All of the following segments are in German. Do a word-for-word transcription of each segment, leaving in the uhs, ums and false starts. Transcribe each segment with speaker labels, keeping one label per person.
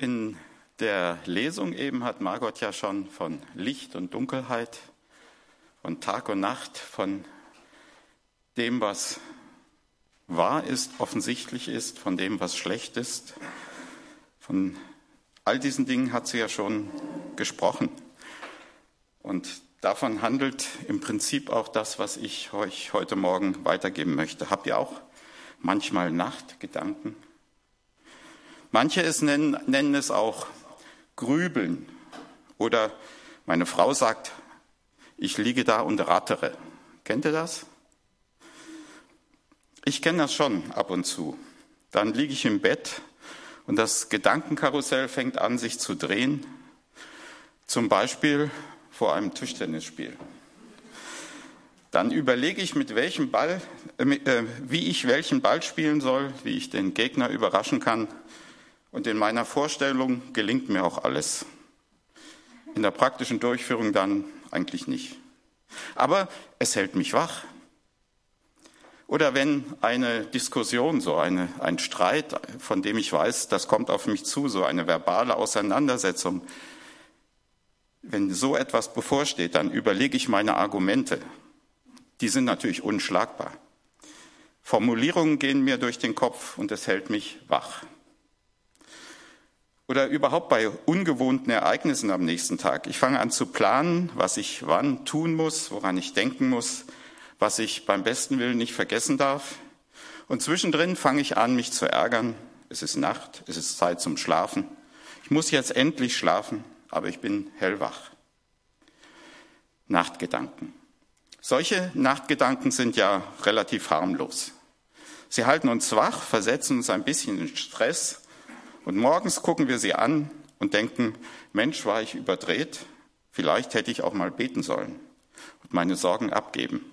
Speaker 1: In der Lesung eben hat Margot ja schon von Licht und Dunkelheit, von Tag und Nacht, von dem, was wahr ist, offensichtlich ist, von dem, was schlecht ist. Von all diesen Dingen hat sie ja schon gesprochen. Und davon handelt im Prinzip auch das, was ich euch heute Morgen weitergeben möchte. Habt ihr auch manchmal Nachtgedanken? Manche es nennen, nennen es auch Grübeln. Oder meine Frau sagt, ich liege da und rattere. Kennt ihr das? Ich kenne das schon ab und zu. Dann liege ich im Bett und das Gedankenkarussell fängt an, sich zu drehen. Zum Beispiel vor einem Tischtennisspiel. Dann überlege ich, mit welchem Ball, äh, wie ich welchen Ball spielen soll, wie ich den Gegner überraschen kann. Und in meiner Vorstellung gelingt mir auch alles. In der praktischen Durchführung dann eigentlich nicht. Aber es hält mich wach. Oder wenn eine Diskussion, so eine, ein Streit, von dem ich weiß, das kommt auf mich zu, so eine verbale Auseinandersetzung, wenn so etwas bevorsteht, dann überlege ich meine Argumente. Die sind natürlich unschlagbar. Formulierungen gehen mir durch den Kopf und es hält mich wach. Oder überhaupt bei ungewohnten Ereignissen am nächsten Tag. Ich fange an zu planen, was ich wann tun muss, woran ich denken muss, was ich beim besten Willen nicht vergessen darf. Und zwischendrin fange ich an, mich zu ärgern. Es ist Nacht, es ist Zeit zum Schlafen. Ich muss jetzt endlich schlafen, aber ich bin hellwach. Nachtgedanken. Solche Nachtgedanken sind ja relativ harmlos. Sie halten uns wach, versetzen uns ein bisschen in Stress und morgens gucken wir sie an und denken, Mensch, war ich überdreht, vielleicht hätte ich auch mal beten sollen und meine Sorgen abgeben.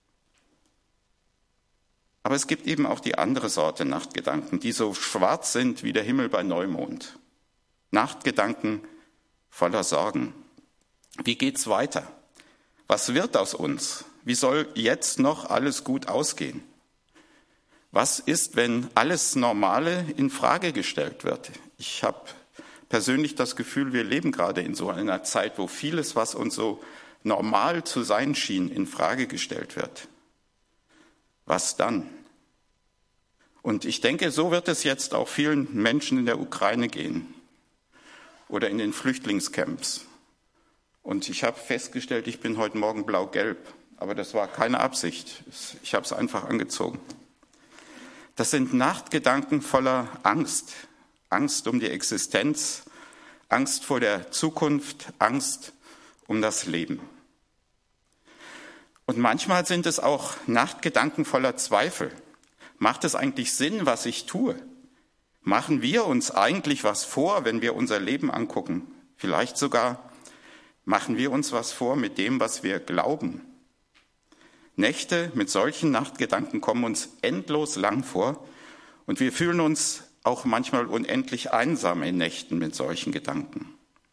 Speaker 1: Aber es gibt eben auch die andere Sorte Nachtgedanken, die so schwarz sind wie der Himmel bei Neumond. Nachtgedanken voller Sorgen. Wie geht's weiter? Was wird aus uns? Wie soll jetzt noch alles gut ausgehen? Was ist, wenn alles Normale in Frage gestellt wird? Ich habe persönlich das Gefühl, wir leben gerade in so einer Zeit, wo vieles, was uns so normal zu sein schien, in Frage gestellt wird. Was dann? Und ich denke, so wird es jetzt auch vielen Menschen in der Ukraine gehen oder in den Flüchtlingscamps. Und ich habe festgestellt, ich bin heute Morgen blau-gelb, aber das war keine Absicht. Ich habe es einfach angezogen. Das sind Nachtgedanken voller Angst. Angst um die Existenz, Angst vor der Zukunft, Angst um das Leben. Und manchmal sind es auch Nachtgedanken voller Zweifel. Macht es eigentlich Sinn, was ich tue? Machen wir uns eigentlich was vor, wenn wir unser Leben angucken? Vielleicht sogar machen wir uns was vor mit dem, was wir glauben. Nächte mit solchen Nachtgedanken kommen uns endlos lang vor und wir fühlen uns auch manchmal unendlich einsam in Nächten mit solchen Gedanken.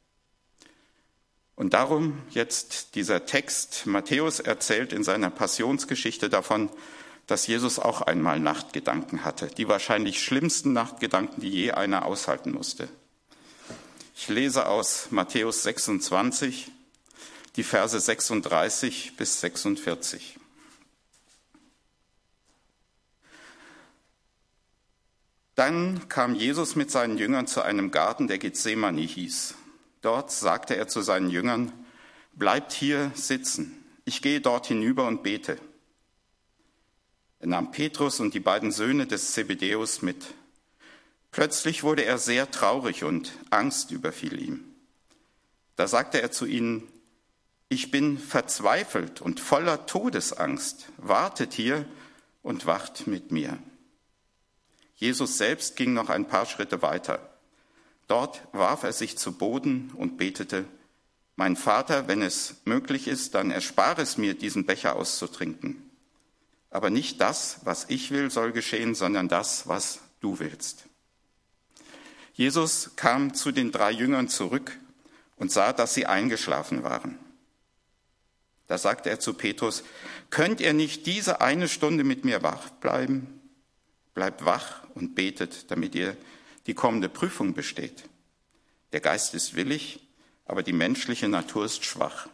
Speaker 1: Und darum jetzt dieser Text. Matthäus erzählt in seiner Passionsgeschichte davon, dass Jesus auch einmal Nachtgedanken hatte. Die wahrscheinlich schlimmsten Nachtgedanken, die je einer aushalten musste. Ich lese aus Matthäus sechsundzwanzig, die Verse sechsunddreißig bis sechsundvierzig. Dann kam Jesus mit seinen Jüngern zu einem Garten, der Gethsemane hieß. Dort sagte er zu seinen Jüngern, bleibt hier sitzen, ich gehe dort hinüber und bete. Er nahm Petrus und die beiden Söhne des Zebedäus mit. Plötzlich wurde er sehr traurig und Angst überfiel ihm. Da sagte er zu ihnen, ich bin verzweifelt und voller Todesangst, wartet hier und wacht mit mir. Jesus selbst ging noch ein paar Schritte weiter. Dort warf er sich zu Boden und betete, mein Vater, wenn es möglich ist, dann erspare es mir, diesen Becher auszutrinken. Aber nicht das, was ich will, soll geschehen, sondern das, was du willst. Jesus kam zu den drei Jüngern zurück und sah, dass sie eingeschlafen waren. Da sagte er zu Petrus, könnt ihr nicht diese eine Stunde mit mir wach bleiben? Bleibt wach und betet, damit ihr die kommende Prüfung besteht. Der Geist ist willig, aber die menschliche Natur ist schwach.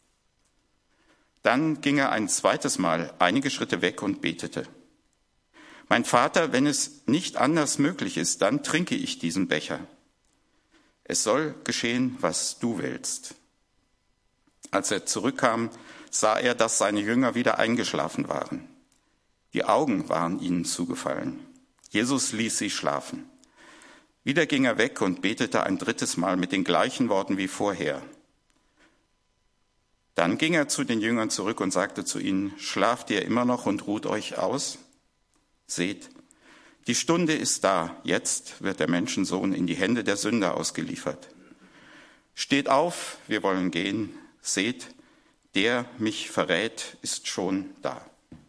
Speaker 1: Dann ging er ein zweites Mal einige Schritte weg und betete. Mein Vater, wenn es nicht anders möglich ist, dann trinke ich diesen Becher. Es soll geschehen, was du willst. Als er zurückkam, sah er, dass seine Jünger wieder eingeschlafen waren. Die Augen waren ihnen zugefallen. Jesus ließ sie schlafen. Wieder ging er weg und betete ein drittes Mal mit den gleichen Worten wie vorher. Dann ging er zu den Jüngern zurück und sagte zu ihnen, schlaft ihr immer noch und ruht euch aus? Seht, die Stunde ist da, jetzt wird der Menschensohn in die Hände der Sünder ausgeliefert. Steht auf, wir wollen gehen, seht, der mich verrät, ist schon da.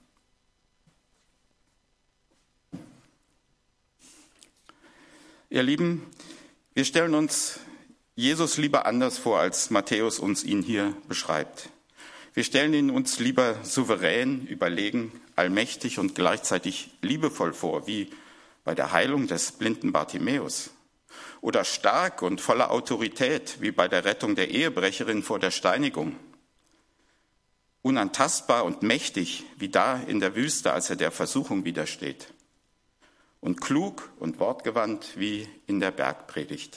Speaker 1: Ihr Lieben, wir stellen uns Jesus lieber anders vor, als Matthäus uns ihn hier beschreibt. Wir stellen ihn uns lieber souverän, überlegen, allmächtig und gleichzeitig liebevoll vor, wie bei der Heilung des blinden Bartimäus. Oder stark und voller Autorität, wie bei der Rettung der Ehebrecherin vor der Steinigung. Unantastbar und mächtig, wie da in der Wüste, als er der Versuchung widersteht. Und klug und wortgewandt, wie in der Bergpredigt.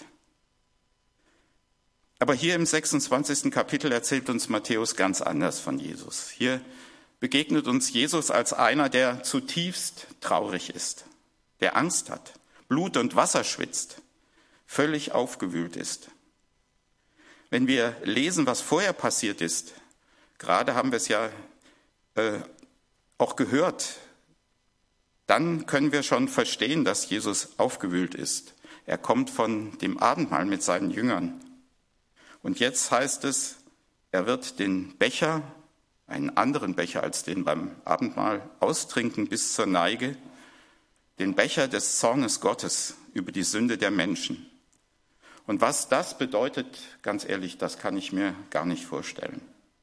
Speaker 1: Aber hier im sechsundzwanzigsten Kapitel erzählt uns Matthäus ganz anders von Jesus. Hier begegnet uns Jesus als einer, der zutiefst traurig ist, der Angst hat, Blut und Wasser schwitzt, völlig aufgewühlt ist. Wenn wir lesen, was vorher passiert ist, gerade haben wir es ja äh, auch gehört, dann können wir schon verstehen, dass Jesus aufgewühlt ist. Er kommt von dem Abendmahl mit seinen Jüngern. Und jetzt heißt es, er wird den Becher, einen anderen Becher als den beim Abendmahl, austrinken bis zur Neige, den Becher des Zornes Gottes über die Sünde der Menschen. Und was das bedeutet, ganz ehrlich, das kann ich mir gar nicht vorstellen.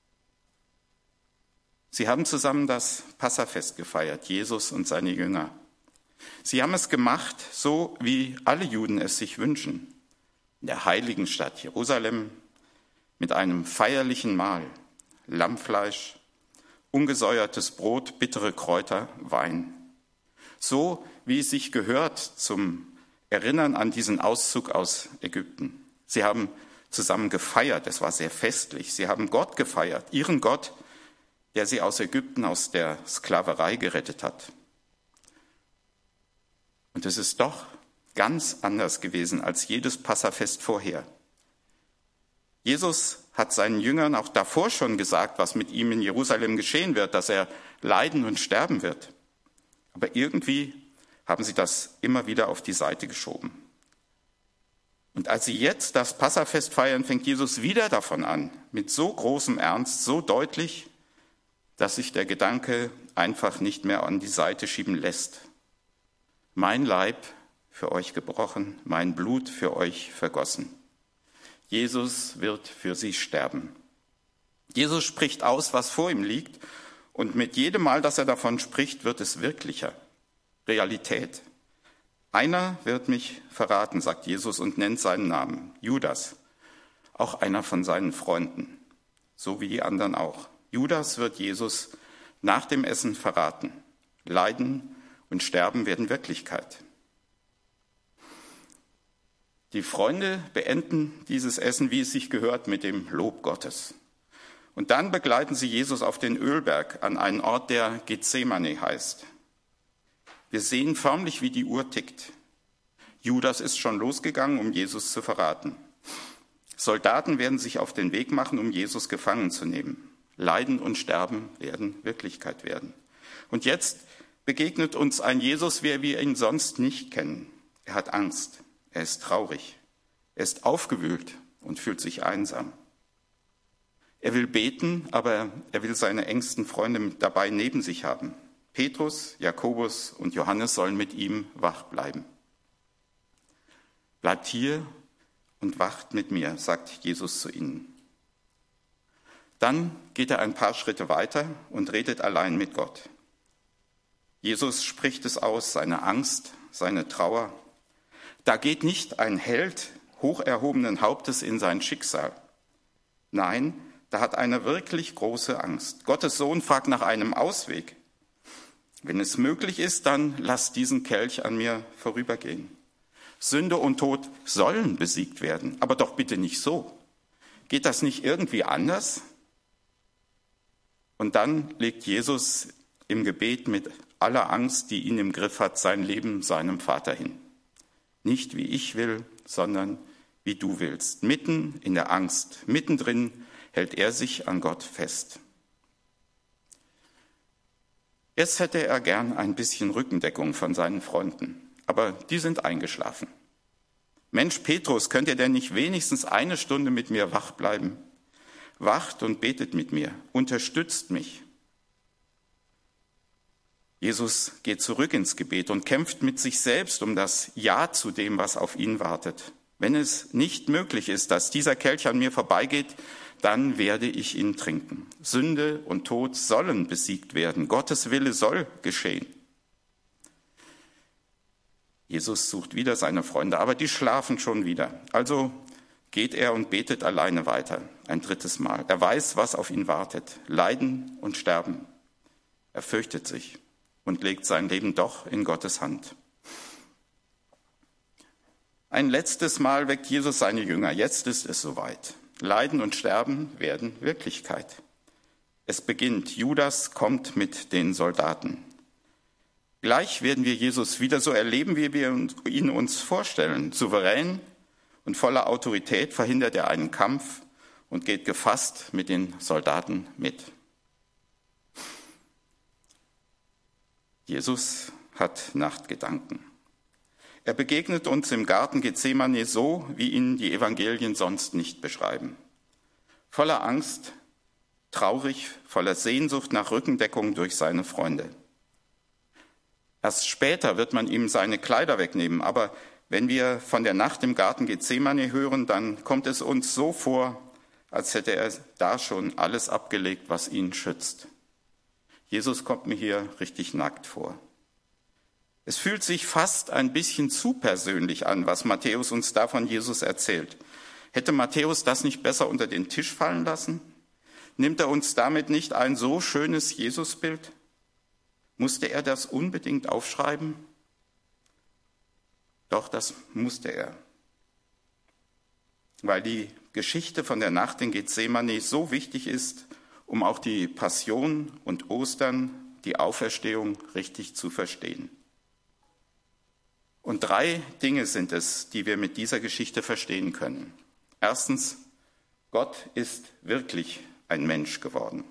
Speaker 1: Sie haben zusammen das Passafest gefeiert, Jesus und seine Jünger. Sie haben es gemacht, so wie alle Juden es sich wünschen, in der heiligen Stadt Jerusalem, mit einem feierlichen Mahl, Lammfleisch, ungesäuertes Brot, bittere Kräuter, Wein. So wie es sich gehört zum Erinnern an diesen Auszug aus Ägypten. Sie haben zusammen gefeiert, es war sehr festlich. Sie haben Gott gefeiert, ihren Gott, der sie aus Ägypten, aus der Sklaverei gerettet hat. Und es ist doch ganz anders gewesen als jedes Passafest vorher. Jesus hat seinen Jüngern auch davor schon gesagt, was mit ihm in Jerusalem geschehen wird, dass er leiden und sterben wird. Aber irgendwie haben sie das immer wieder auf die Seite geschoben. Und als sie jetzt das Passafest feiern, fängt Jesus wieder davon an, mit so großem Ernst, so deutlich, dass sich der Gedanke einfach nicht mehr an die Seite schieben lässt. Mein Leib für euch gebrochen, mein Blut für euch vergossen. Jesus wird für sie sterben. Jesus spricht aus, was vor ihm liegt, und mit jedem Mal, dass er davon spricht, wird es wirklicher. Realität. Einer wird mich verraten, sagt Jesus und nennt seinen Namen, Judas, auch einer von seinen Freunden, so wie die anderen auch. Judas wird Jesus nach dem Essen verraten. Leiden und Sterben werden Wirklichkeit. Die Freunde beenden dieses Essen, wie es sich gehört, mit dem Lob Gottes. Und dann begleiten sie Jesus auf den Ölberg an einen Ort, der Gethsemane heißt. Wir sehen förmlich, wie die Uhr tickt. Judas ist schon losgegangen, um Jesus zu verraten. Soldaten werden sich auf den Weg machen, um Jesus gefangen zu nehmen. Leiden und Sterben werden Wirklichkeit werden. Und jetzt begegnet uns ein Jesus, wie wir ihn sonst nicht kennen. Er hat Angst. Er ist traurig, er ist aufgewühlt und fühlt sich einsam. Er will beten, aber er will seine engsten Freunde dabei neben sich haben. Petrus, Jakobus und Johannes sollen mit ihm wach bleiben. Bleibt hier und wacht mit mir, sagt Jesus zu ihnen. Dann geht er ein paar Schritte weiter und redet allein mit Gott. Jesus spricht es aus, seine Angst, seine Trauer. Da geht nicht ein Held hoch erhobenen Hauptes in sein Schicksal. Nein, da hat einer wirklich große Angst. Gottes Sohn fragt nach einem Ausweg. Wenn es möglich ist, dann lass diesen Kelch an mir vorübergehen. Sünde und Tod sollen besiegt werden, aber doch bitte nicht so. Geht das nicht irgendwie anders? Und dann legt Jesus im Gebet mit aller Angst, die ihn im Griff hat, sein Leben seinem Vater hin. Nicht wie ich will, sondern wie du willst. Mitten in der Angst, mittendrin hält er sich an Gott fest. Jetzt hätte er gern ein bisschen Rückendeckung von seinen Freunden, aber die sind eingeschlafen. Mensch, Petrus, könnt ihr denn nicht wenigstens eine Stunde mit mir wach bleiben? Wacht und betet mit mir, unterstützt mich. Jesus geht zurück ins Gebet und kämpft mit sich selbst um das Ja zu dem, was auf ihn wartet. Wenn es nicht möglich ist, dass dieser Kelch an mir vorbeigeht, dann werde ich ihn trinken. Sünde und Tod sollen besiegt werden. Gottes Wille soll geschehen. Jesus sucht wieder seine Freunde, aber die schlafen schon wieder. Also geht er und betet alleine weiter, ein drittes Mal. Er weiß, was auf ihn wartet. Leiden und Sterben. Er fürchtet sich und legt sein Leben doch in Gottes Hand. Ein letztes Mal weckt Jesus seine Jünger. Jetzt ist es soweit. Leiden und Sterben werden Wirklichkeit. Es beginnt. Judas kommt mit den Soldaten. Gleich werden wir Jesus wieder so erleben, wie wir ihn uns vorstellen. Souverän und voller Autorität verhindert er einen Kampf und geht gefasst mit den Soldaten mit. Jesus hat Nachtgedanken. Er begegnet uns im Garten Gethsemane so, wie ihn die Evangelien sonst nicht beschreiben. Voller Angst, traurig, voller Sehnsucht nach Rückendeckung durch seine Freunde. Erst später wird man ihm seine Kleider wegnehmen, aber wenn wir von der Nacht im Garten Gethsemane hören, dann kommt es uns so vor, als hätte er da schon alles abgelegt, was ihn schützt. Jesus kommt mir hier richtig nackt vor. Es fühlt sich fast ein bisschen zu persönlich an, was Matthäus uns da von Jesus erzählt. Hätte Matthäus das nicht besser unter den Tisch fallen lassen? Nimmt er uns damit nicht ein so schönes Jesusbild? Musste er das unbedingt aufschreiben? Doch, das musste er. Weil die Geschichte von der Nacht in Gethsemane so wichtig ist, um auch die Passion und Ostern, die Auferstehung richtig zu verstehen. Und drei Dinge sind es, die wir mit dieser Geschichte verstehen können. Erstens, Gott ist wirklich ein Mensch geworden.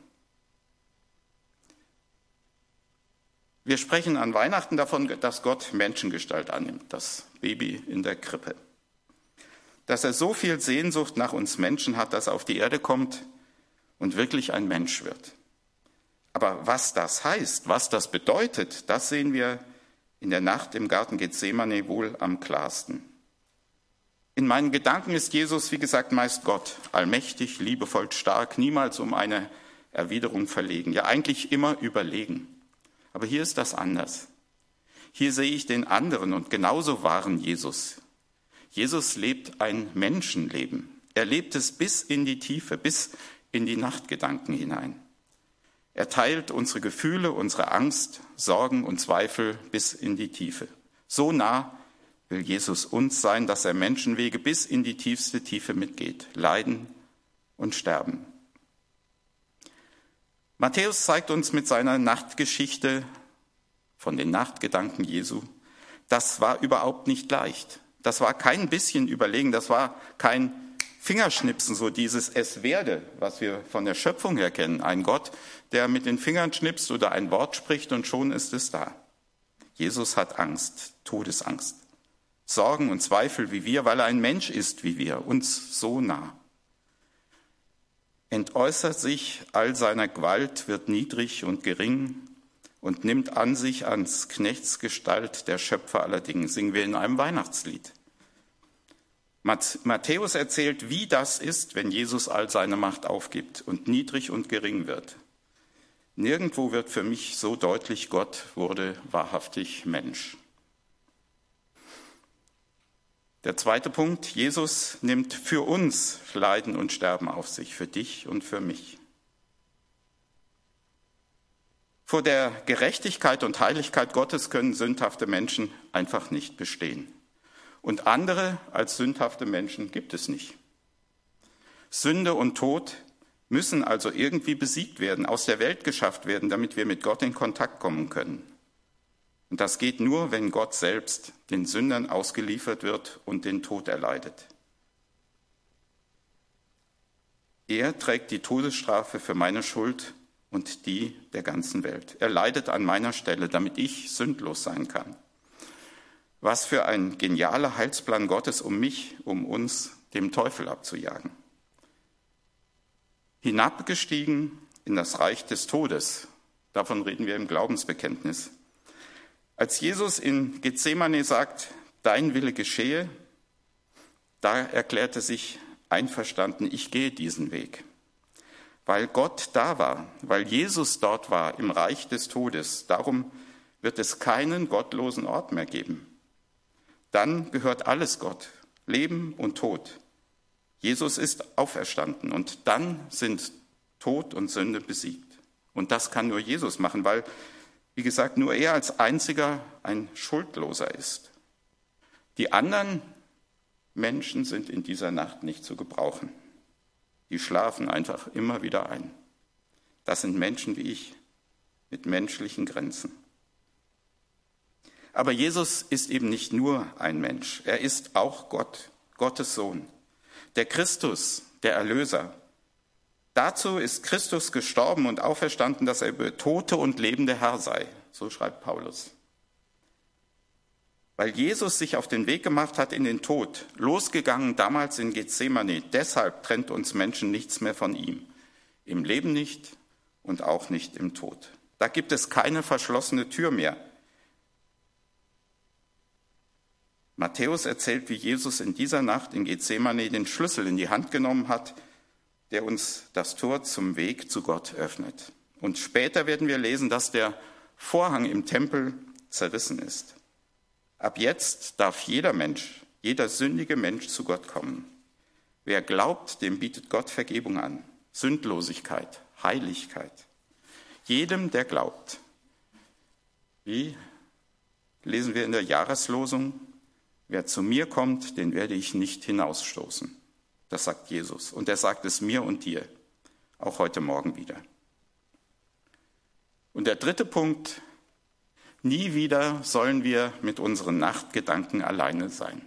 Speaker 1: Wir sprechen an Weihnachten davon, dass Gott Menschengestalt annimmt, das Baby in der Krippe. Dass er so viel Sehnsucht nach uns Menschen hat, dass er auf die Erde kommt und wirklich ein Mensch wird. Aber was das heißt, was das bedeutet, das sehen wir in der Nacht im Garten Gethsemane wohl am klarsten. In meinen Gedanken ist Jesus, wie gesagt, meist Gott, allmächtig, liebevoll, stark, niemals um eine Erwiderung verlegen, ja eigentlich immer überlegen. Aber hier ist das anders. Hier sehe ich den anderen und genauso wahren Jesus. Jesus lebt ein Menschenleben. Er lebt es bis in die Tiefe, bis in die Nachtgedanken hinein. Er teilt unsere Gefühle, unsere Angst, Sorgen und Zweifel bis in die Tiefe. So nah will Jesus uns sein, dass er Menschenwege bis in die tiefste Tiefe mitgeht, leiden und sterben. Matthäus zeigt uns mit seiner Nachtgeschichte von den Nachtgedanken Jesu, das war überhaupt nicht leicht. Das war kein bisschen überlegen, das war kein Fingerschnipsen, so dieses Es werde, was wir von der Schöpfung her kennen. Ein Gott, der mit den Fingern schnipst oder ein Wort spricht und schon ist es da. Jesus hat Angst, Todesangst, Sorgen und Zweifel wie wir, weil er ein Mensch ist wie wir, uns so nah. Entäußert sich all seiner Gewalt, wird niedrig und gering und nimmt an sich ans Knechtsgestalt der Schöpfer aller Dinge, singen wir in einem Weihnachtslied. Matthäus erzählt, wie das ist, wenn Jesus all seine Macht aufgibt und niedrig und gering wird. Nirgendwo wird für mich so deutlich, Gott wurde wahrhaftig Mensch. Der zweite Punkt, Jesus nimmt für uns Leiden und Sterben auf sich, für dich und für mich. Vor der Gerechtigkeit und Heiligkeit Gottes können sündhafte Menschen einfach nicht bestehen. Und andere als sündhafte Menschen gibt es nicht. Sünde und Tod müssen also irgendwie besiegt werden, aus der Welt geschafft werden, damit wir mit Gott in Kontakt kommen können. Und das geht nur, wenn Gott selbst den Sündern ausgeliefert wird und den Tod erleidet. Er trägt die Todesstrafe für meine Schuld und die der ganzen Welt. Er leidet an meiner Stelle, damit ich sündlos sein kann. Was für ein genialer Heilsplan Gottes, um mich, um uns, dem Teufel abzujagen. Hinabgestiegen in das Reich des Todes, davon reden wir im Glaubensbekenntnis. Als Jesus in Gethsemane sagt, dein Wille geschehe, da erklärt er sich einverstanden, ich gehe diesen Weg. Weil Gott da war, weil Jesus dort war im Reich des Todes, darum wird es keinen gottlosen Ort mehr geben. Dann gehört alles Gott, Leben und Tod. Jesus ist auferstanden und dann sind Tod und Sünde besiegt. Und das kann nur Jesus machen, weil, wie gesagt, nur er als einziger ein Schuldloser ist. Die anderen Menschen sind in dieser Nacht nicht zu gebrauchen. Die schlafen einfach immer wieder ein. Das sind Menschen wie ich, mit menschlichen Grenzen. Aber Jesus ist eben nicht nur ein Mensch, er ist auch Gott, Gottes Sohn, der Christus, der Erlöser. Dazu ist Christus gestorben und auferstanden, dass er über Tote und Lebende Herr sei, so schreibt Paulus. Weil Jesus sich auf den Weg gemacht hat in den Tod, losgegangen damals in Gethsemane, deshalb trennt uns Menschen nichts mehr von ihm, im Leben nicht und auch nicht im Tod. Da gibt es keine verschlossene Tür mehr. Matthäus erzählt, wie Jesus in dieser Nacht in Gethsemane den Schlüssel in die Hand genommen hat, der uns das Tor zum Weg zu Gott öffnet. Und später werden wir lesen, dass der Vorhang im Tempel zerrissen ist. Ab jetzt darf jeder Mensch, jeder sündige Mensch zu Gott kommen. Wer glaubt, dem bietet Gott Vergebung an, Sündlosigkeit, Heiligkeit. Jedem, der glaubt. Wie lesen wir in der Jahreslosung? Wer zu mir kommt, den werde ich nicht hinausstoßen. Das sagt Jesus. Und er sagt es mir und dir, auch heute Morgen wieder. Und der dritte Punkt, nie wieder sollen wir mit unseren Nachtgedanken alleine sein.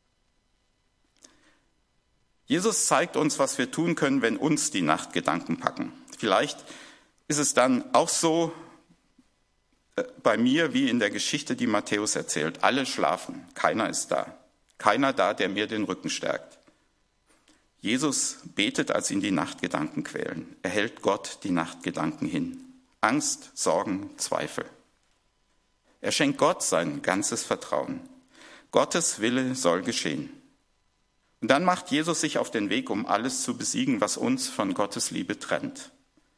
Speaker 1: Jesus zeigt uns, was wir tun können, wenn uns die Nachtgedanken packen. Vielleicht ist es dann auch so bei mir wie in der Geschichte, die Matthäus erzählt. Alle schlafen, keiner ist da. Keiner da, der mir den Rücken stärkt. Jesus betet, als ihn die Nachtgedanken quälen. Er hält Gott die Nachtgedanken hin. Angst, Sorgen, Zweifel. Er schenkt Gott sein ganzes Vertrauen. Gottes Wille soll geschehen. Und dann macht Jesus sich auf den Weg, um alles zu besiegen, was uns von Gottes Liebe trennt.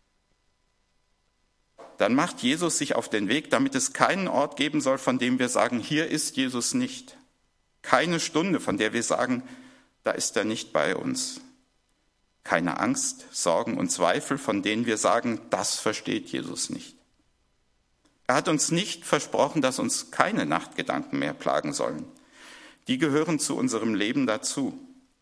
Speaker 1: Dann macht Jesus sich auf den Weg, damit es keinen Ort geben soll, von dem wir sagen, hier ist Jesus nicht. Keine Stunde, von der wir sagen, da ist er nicht bei uns. Keine Angst, Sorgen und Zweifel, von denen wir sagen, das versteht Jesus nicht. Er hat uns nicht versprochen, dass uns keine Nachtgedanken mehr plagen sollen. Die gehören zu unserem Leben dazu.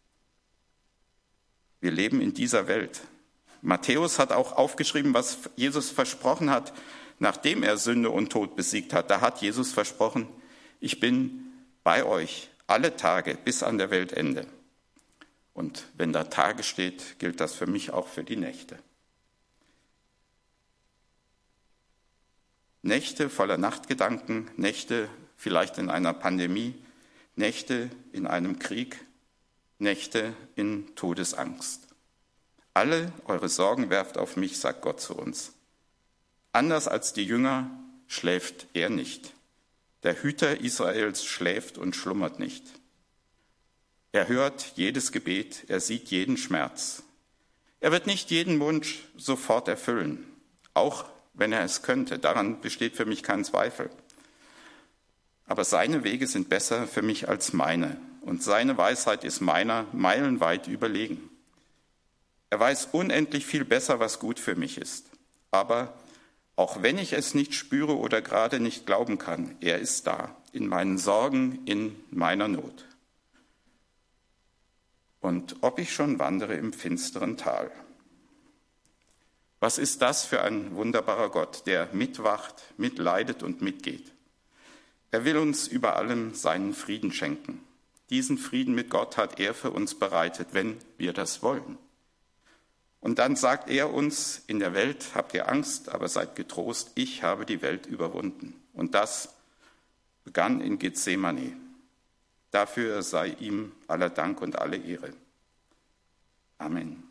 Speaker 1: Wir leben in dieser Welt. Matthäus hat auch aufgeschrieben, was Jesus versprochen hat, nachdem er Sünde und Tod besiegt hat. Da hat Jesus versprochen, ich bin bei euch alle Tage bis an der Weltende. Und wenn da Tage steht, gilt das für mich auch für die Nächte. Nächte voller Nachtgedanken, Nächte vielleicht in einer Pandemie, Nächte in einem Krieg, Nächte in Todesangst. Alle eure Sorgen werft auf mich, sagt Gott zu uns. Anders als die Jünger schläft er nicht. Der Hüter Israels schläft und schlummert nicht. Er hört jedes Gebet, er sieht jeden Schmerz. Er wird nicht jeden Wunsch sofort erfüllen, auch wenn er es könnte. Daran besteht für mich kein Zweifel. Aber seine Wege sind besser für mich als meine und seine Weisheit ist meiner meilenweit überlegen. Er weiß unendlich viel besser, was gut für mich ist. Aber auch wenn ich es nicht spüre oder gerade nicht glauben kann, er ist da, in meinen Sorgen, in meiner Not. Und ob ich schon wandere im finsteren Tal. Was ist das für ein wunderbarer Gott, der mitwacht, mitleidet und mitgeht? Er will uns über allem seinen Frieden schenken. Diesen Frieden mit Gott hat er für uns bereitet, wenn wir das wollen. Und dann sagt er uns, in der Welt habt ihr Angst, aber seid getrost, ich habe die Welt überwunden. Und das begann in Gethsemane. Dafür sei ihm aller Dank und alle Ehre. Amen.